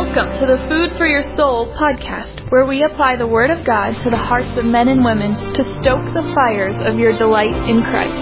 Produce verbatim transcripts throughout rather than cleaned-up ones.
Welcome to the Food for Your Soul podcast, where we apply the Word of God to the hearts of men and women to stoke the fires of your delight in Christ.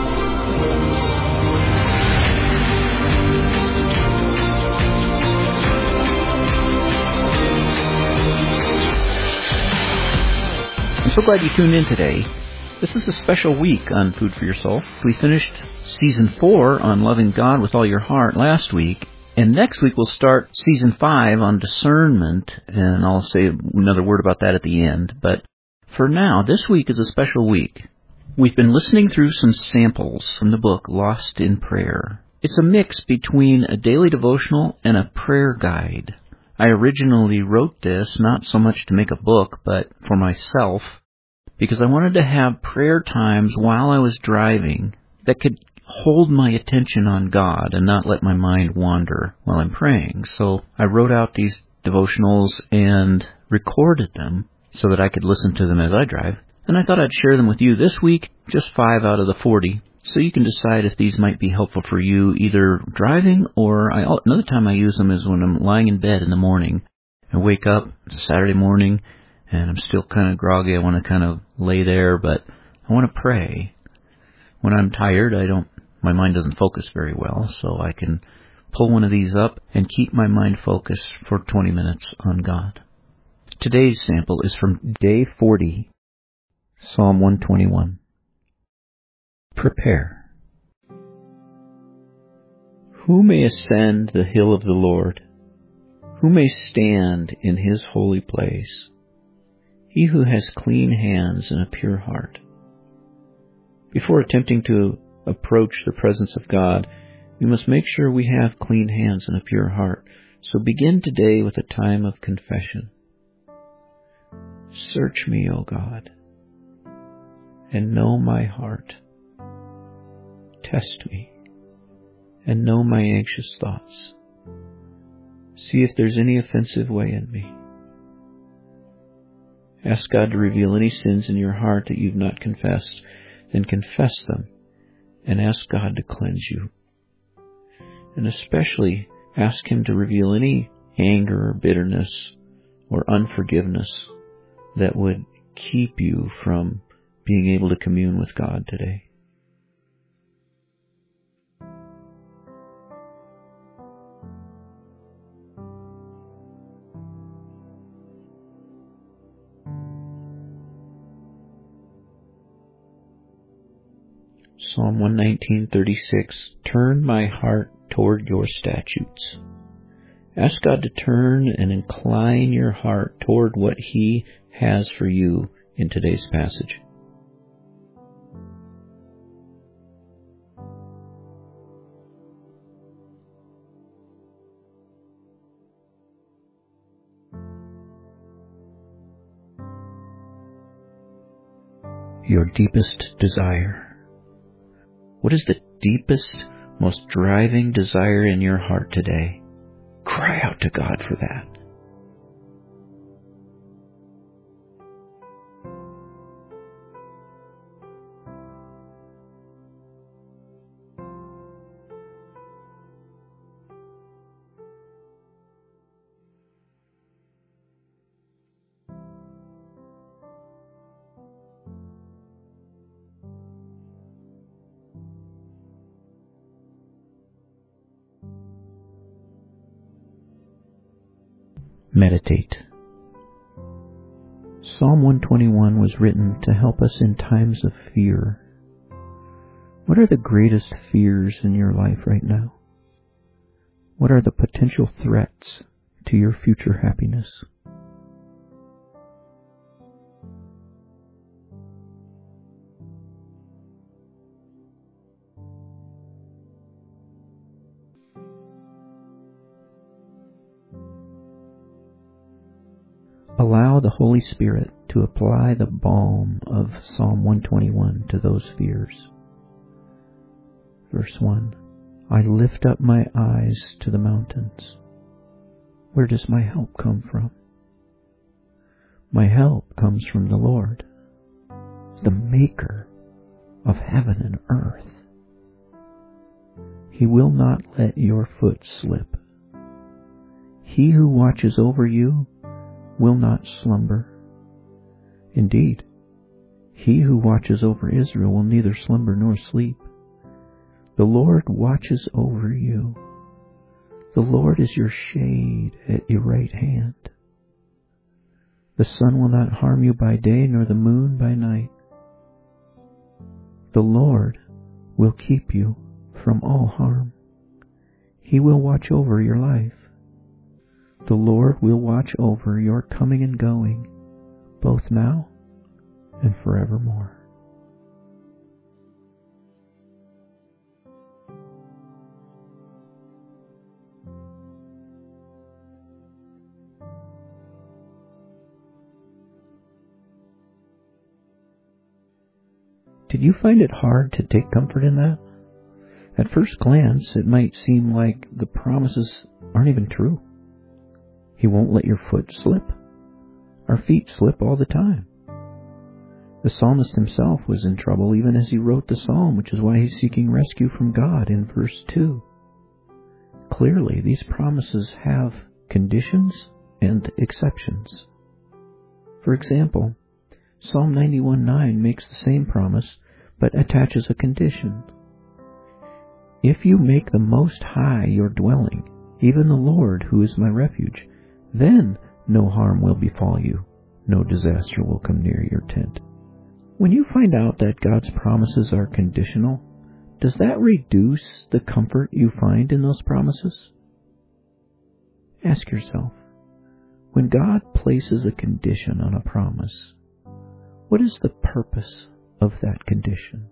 I'm so glad you tuned in today. This is a special week on Food for Your Soul. We finished Season four on Loving God with All Your Heart last week. And next week we'll start Season five on discernment, and I'll say another word about that at the end. But for now, this week is a special week. We've been listening through some samples from the book Lost in Prayer. It's a mix between a daily devotional and a prayer guide. I originally wrote this not so much to make a book, but for myself, because I wanted to have prayer times while I was driving that could hold my attention on God and not let my mind wander while I'm praying. So I wrote out these devotionals and recorded them so that I could listen to them as I drive. And I thought I'd share them with you this week, just five out of the forty, so you can decide if these might be helpful for you either driving or I, another time I use them is when I'm lying in bed in the morning. I wake up, it's a Saturday morning, and I'm still kind of groggy. I want to kind of lay there, but I want to pray. When I'm tired, I don't My mind doesn't focus very well, so I can pull one of these up and keep my mind focused for twenty minutes on God. Today's sample is from day forty, Psalm one twenty-one. Prepare. Who may ascend the hill of the Lord? Who may stand in his holy place? He who has clean hands and a pure heart. Before attempting to approach the presence of God, we must make sure we have clean hands and a pure heart. So begin today with a time of confession. Search me, O God, and know my heart. Test me and know my anxious thoughts. See if there's any offensive way in me. Ask God to reveal any sins in your heart that you've not confessed, then confess them. And ask God to cleanse you. And especially ask Him to reveal any anger or bitterness or unforgiveness that would keep you from being able to commune with God today. Psalm one nineteen thirty-six, turn my heart toward your statutes. Ask God to turn and incline your heart toward what He has for you in today's passage. Your deepest desire. What is the deepest, most driving desire in your heart today? Cry out to God for that. Meditate. Psalm one twenty-one was written to help us in times of fear. What are the greatest fears in your life right now? What are the potential threats to your future happiness? Allow the Holy Spirit to apply the balm of Psalm one twenty-one to those fears. Verse one, I lift up my eyes to the mountains. Where does my help come from? My help comes from the Lord, the Maker of heaven and earth. He will not let your foot slip. He who watches over you will not slumber. Indeed, he who watches over Israel will neither slumber nor sleep. The Lord watches over you. The Lord is your shade at your right hand. The sun will not harm you by day, nor the moon by night. The Lord will keep you from all harm. He will watch over your life. The Lord will watch over your coming and going, both now and forevermore. Did you find it hard to take comfort in that? At first glance, it might seem like the promises aren't even true. He won't let your foot slip. Our feet slip all the time. The psalmist himself was in trouble even as he wrote the psalm, which is why he's seeking rescue from God in verse two. Clearly, these promises have conditions and exceptions. For example, Psalm ninety-one nine makes the same promise, but attaches a condition. If you make the Most High your dwelling, even the Lord who is my refuge, then no harm will befall you, no disaster will come near your tent. When you find out that God's promises are conditional, does that reduce the comfort you find in those promises? Ask yourself, when God places a condition on a promise, what is the purpose of that condition?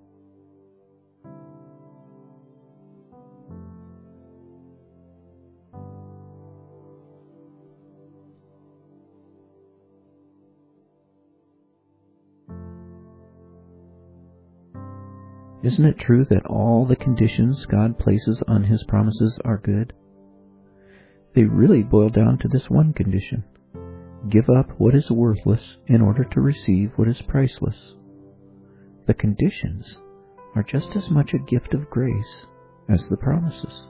Isn't it true that all the conditions God places on His promises are good? They really boil down to this one condition. Give up what is worthless in order to receive what is priceless. The conditions are just as much a gift of grace as the promises.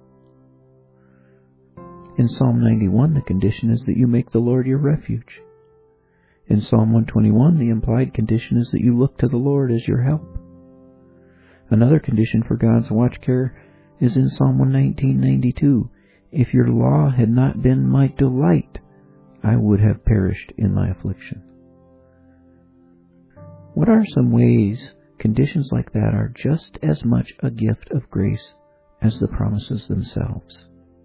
In Psalm ninety-one, the condition is that you make the Lord your refuge. In Psalm one twenty-one, the implied condition is that you look to the Lord as your help. Another condition for God's watch care is in Psalm one nineteen ninety-two. If your law had not been my delight, I would have perished in my affliction. What are some ways conditions like that are just as much a gift of grace as the promises themselves?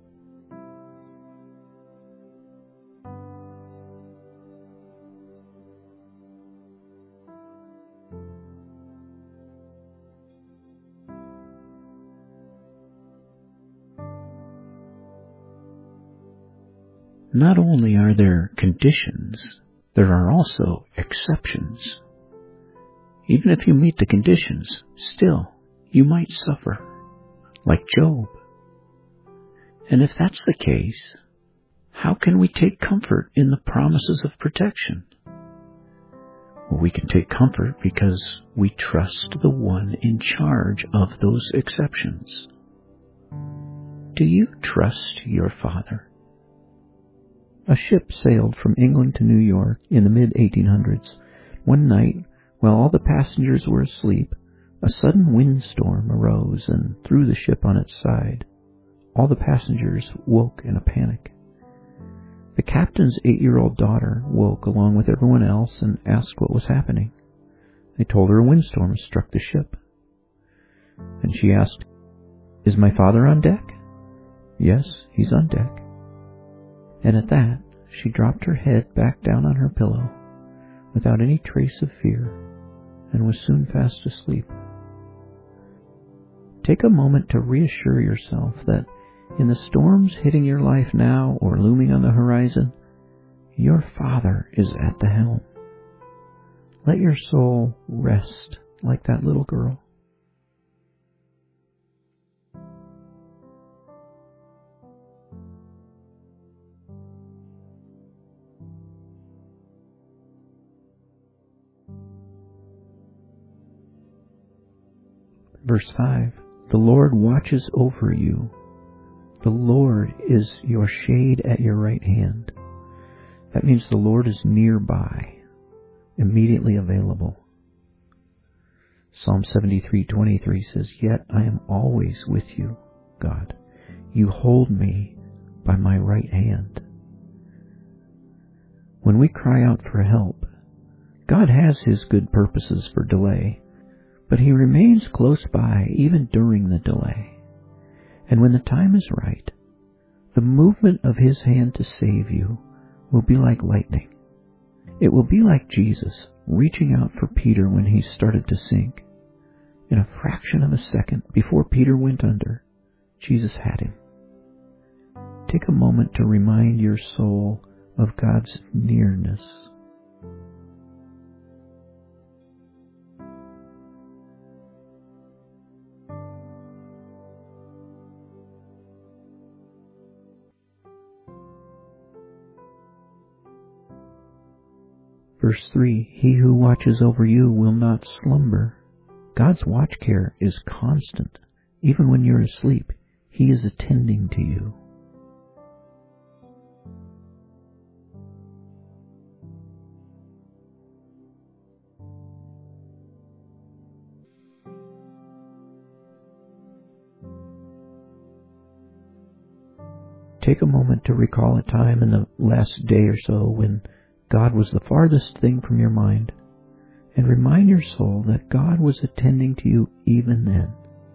Not only are there conditions, there are also exceptions. Even if you meet the conditions, still, you might suffer, like Job. And if that's the case, how can we take comfort in the promises of protection? Well, we can take comfort because we trust the one in charge of those exceptions. Do you trust your Father? A ship sailed from England to New York in the mid eighteen hundreds. One night, while all the passengers were asleep, a sudden windstorm arose and threw the ship on its side. All the passengers woke in a panic. The captain's eight-year-old daughter woke along with everyone else and asked what was happening. They told her a windstorm had struck the ship. And she asked, "Is my father on deck?" "Yes, he's on deck." And at that, she dropped her head back down on her pillow without any trace of fear and was soon fast asleep. Take a moment to reassure yourself that in the storms hitting your life now or looming on the horizon, your Father is at the helm. Let your soul rest like that little girl. Verse five, the Lord watches over you. The Lord is your shade at your right hand. That means the Lord is nearby, immediately available. Psalm seventy-three twenty-three says, "Yet I am always with you, God. You hold me by my right hand." When we cry out for help, God has His good purposes for delay, but He remains close by even during the delay. And when the time is right, the movement of His hand to save you will be like lightning. It will be like Jesus reaching out for Peter when he started to sink. In a fraction of a second before Peter went under, Jesus had him. Take a moment to remind your soul of God's nearness. Verse three, "He who watches over you will not slumber." God's watch care is constant. Even when you're asleep, He is attending to you. Take a moment to recall a time in the last day or so when God was the farthest thing from your mind, and remind your soul that God was attending to you even then.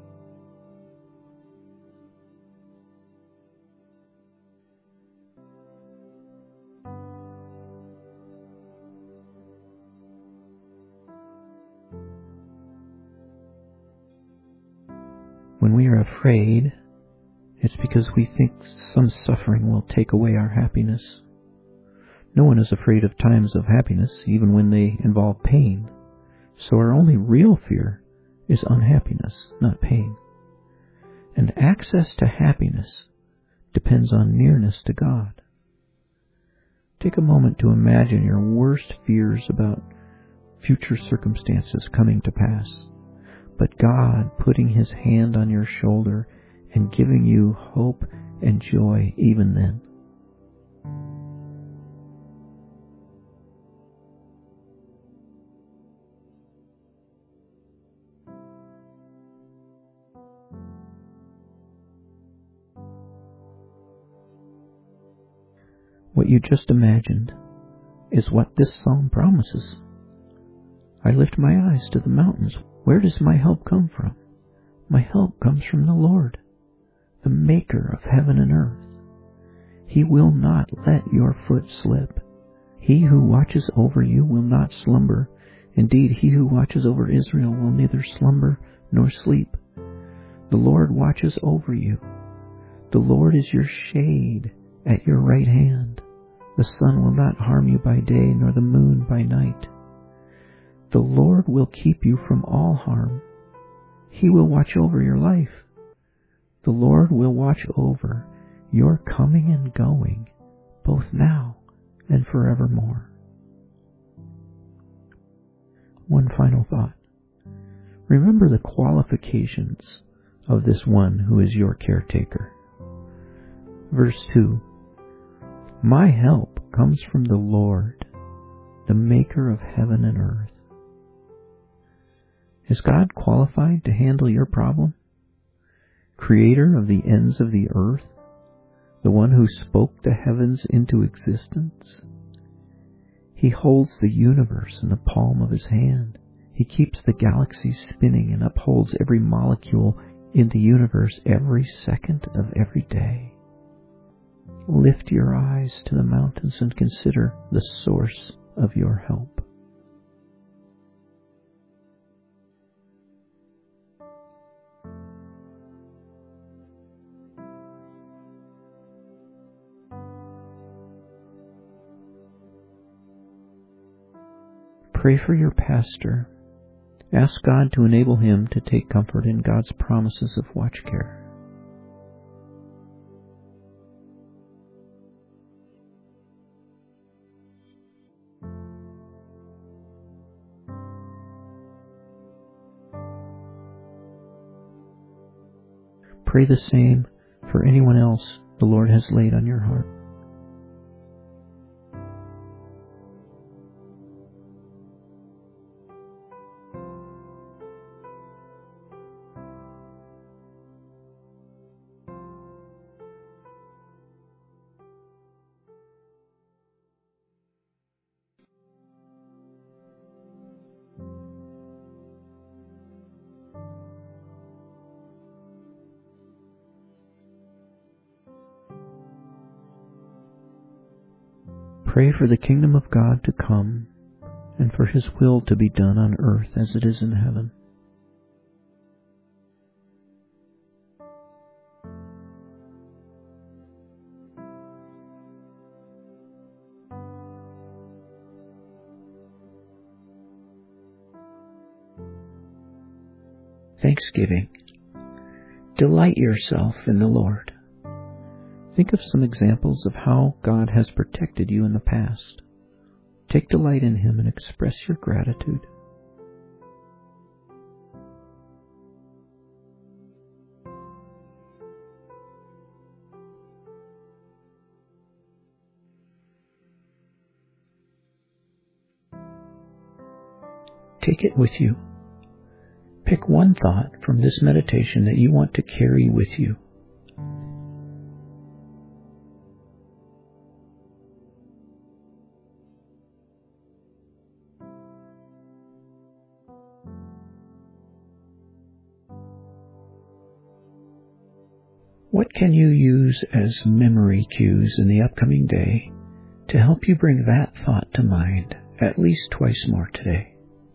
When we are afraid, it's because we think some suffering will take away our happiness. No one is afraid of times of happiness, even when they involve pain. So our only real fear is unhappiness, not pain. And access to happiness depends on nearness to God. Take a moment to imagine your worst fears about future circumstances coming to pass, but God putting His hand on your shoulder and giving you hope and joy even then. What you just imagined is what this psalm promises. I lift my eyes to the mountains. Where does my help come from? My help comes from the Lord, the maker of heaven and earth. He will not let your foot slip. He who watches over you will not slumber. Indeed, He who watches over Israel will neither slumber nor sleep. The Lord watches over you. The Lord is your shade at your right hand. The sun will not harm you by day, nor the moon by night. The Lord will keep you from all harm. He will watch over your life. The Lord will watch over your coming and going, both now and forevermore. One final thought. Remember the qualifications of this one who is your caretaker. Verse two, "My help comes from the Lord, the maker of heaven and earth." Is God qualified to handle your problem? Creator of the ends of the earth, the one who spoke the heavens into existence? He holds the universe in the palm of His hand. He keeps the galaxies spinning and upholds every molecule in the universe every second of every day. Lift your eyes to the mountains and consider the source of your help. Pray for your pastor. Ask God to enable him to take comfort in God's promises of watch care. Pray the same for anyone else the Lord has laid on your heart. Pray for the kingdom of God to come and for His will to be done on earth as it is in heaven. Thanksgiving. Delight yourself in the Lord. Think of some examples of how God has protected you in the past. Take delight in Him and express your gratitude. Take it with you. Pick one thought from this meditation that you want to carry with you. What can you use as memory cues in the upcoming day to help you bring that thought to mind at least twice more today?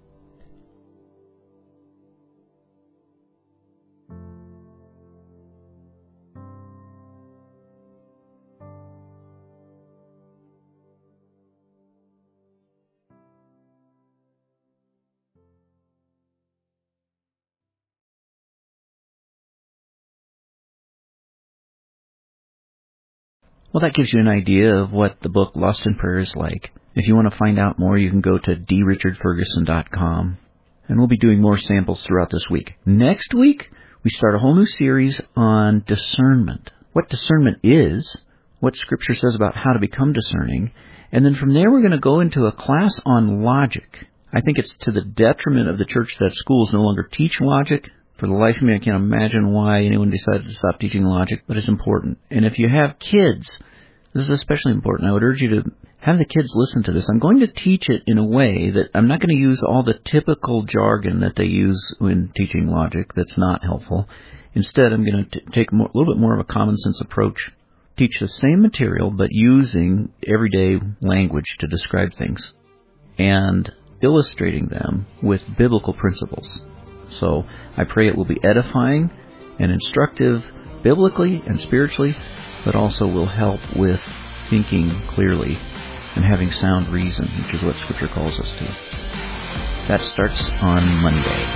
Well, that gives you an idea of what the book Lost in Prayer is like. If you want to find out more, you can go to d richard ferguson dot com. And we'll be doing more samples throughout this week. Next week, we start a whole new series on discernment. What discernment is, what Scripture says about how to become discerning. And then from there, we're going to go into a class on logic. I think it's to the detriment of the church that schools no longer teach logic. For the life of me, I can't imagine why anyone decided to stop teaching logic, but it's important. And if you have kids, this is especially important. I would urge you to have the kids listen to this. I'm going to teach it in a way that I'm not going to use all the typical jargon that they use when teaching logic that's not helpful. Instead, I'm going to t- take a, more, a little bit more of a common sense approach. Teach the same material, but using everyday language to describe things and illustrating them with biblical principles. So I pray it will be edifying and instructive biblically and spiritually, but also will help with thinking clearly and having sound reason, which is what Scripture calls us to. That starts on Monday.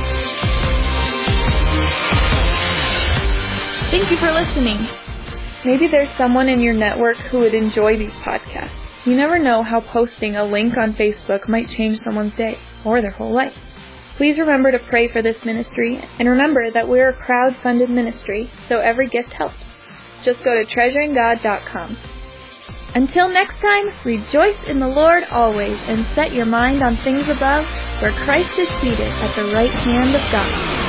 Thank you for listening. Maybe there's someone in your network who would enjoy these podcasts. You never know how posting a link on Facebook might change someone's day or their whole life. Please remember to pray for this ministry, and remember that we're a crowd-funded ministry, so every gift helps. Just go to treasuring god dot com. Until next time, rejoice in the Lord always, and set your mind on things above, where Christ is seated at the right hand of God.